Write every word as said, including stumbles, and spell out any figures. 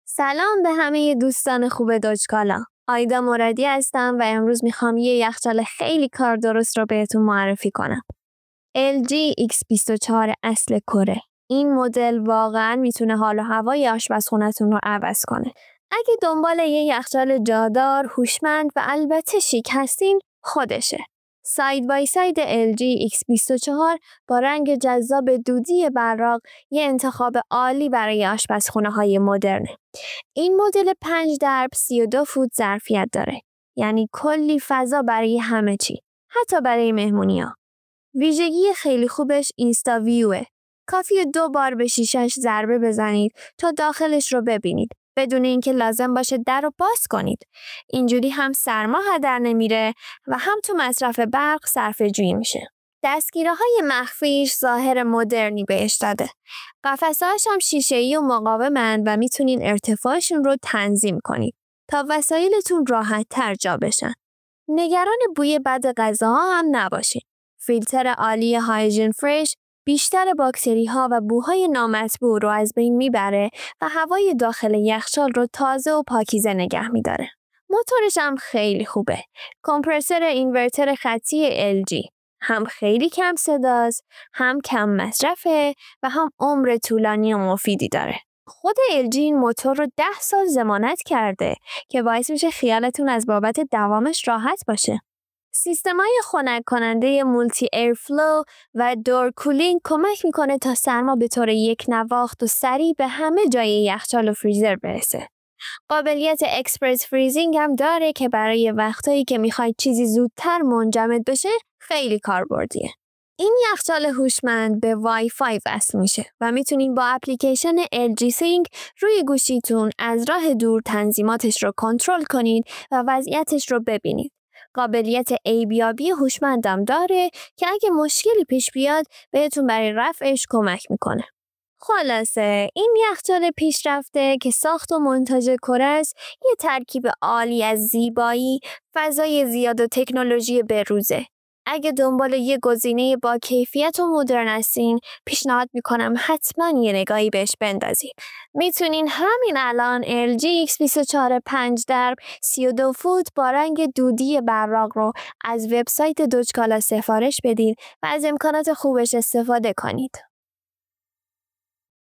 سلام به همه دوستان خوب دوجکالا. آیدا مرادی هستم و امروز میخوام یه یخچال خیلی کار درست رو بهتون معرفی کنم. ال جی ایکس بیست و چهار اصل کره. این مدل واقعاً میتونه حال و هوای آشپزخونه‌تون رو عوض کنه. اگه دنبال یه یخچال جادار، هوشمند و البته شیک هستین، خودشه. ساید بای ساید ال جی ایکس بیست و چهار با رنگ جذاب دودی براق یه انتخاب عالی برای آشپزخونه‌های مدرنه. این مدل پنج درب سی و دو فوت ظرفیت داره. یعنی کلی فضا برای همه چی. حتی برای مهمونی‌ها. ویژگی خیلی خوبش اینستا ویوه. کافیه دو بار به شیشش ضربه بزنید تا داخلش رو ببینید. بدون اینکه لازم باشه در رو باز کنید. اینجوری هم سرما هدر نمیره و هم تو مصرف برق صرفه جویی میشه. دستگیره های مخفیش ظاهر مدرنی بهش داده. قفسه‌هاش هم شیشه‌ای و مقاومند و میتونین ارتفاعشون رو تنظیم کنید تا وسایلتون راحت تر جا بشن. نگران بوی بد غذاها هم نباشین. فیلتر عالی هایجین فرش بیشتر باکتری ها و بوهای نامطبوع رو از بین میبره و هوای داخل یخچال رو تازه و پاکیزه نگه میداره. موتورش هم خیلی خوبه. کمپرسور اینورتر خطی ال جی. هم خیلی کم صداست، هم کم مصرفه و هم عمر طولانی و مفیدی داره. خود ال جی این موتور رو ده سال ضمانت کرده که باعث میشه خیالتون از بابت دوامش راحت باشه. سیستمای خنک کننده مولتی ایر فلو و دور کولینگ کمک میکنه تا سرما به طور یک نواخت و سریع به همه جای یخچال و فریزر برسه. قابلیت اکسپرس فریزینگ هم داره که برای وقتایی که میخواید چیزی زودتر منجمد بشه خیلی کاربردیه. این یخچال هوشمند به وای فای وصل میشه و میتونین با اپلیکیشن ال جی Sync روی گوشیتون از راه دور تنظیماتش رو کنترل کنید و وضعیتش رو ببینید. قابلیت ایبیابی هوشمندم داره که اگه مشکلی پیش بیاد بهتون برای رفعش کمک میکنه. خلاصه این یخچال پیشرفته که ساخت و منتاج کره است یه ترکیب عالی از زیبایی، فضای زیاد و تکنولوژی بروزه. اگه دنبال یه گزینه با کیفیت و مدرن هستین پیشنهاد میکنم حتما یه نگاهی بهش بندازین. میتونین همین الان ال جی ایکس بیست و چهار پنج درب سی و دو فوت با رنگ دودی براق رو از وبسایت دوجکالا سفارش بدین و از امکانات خوبش استفاده کنید.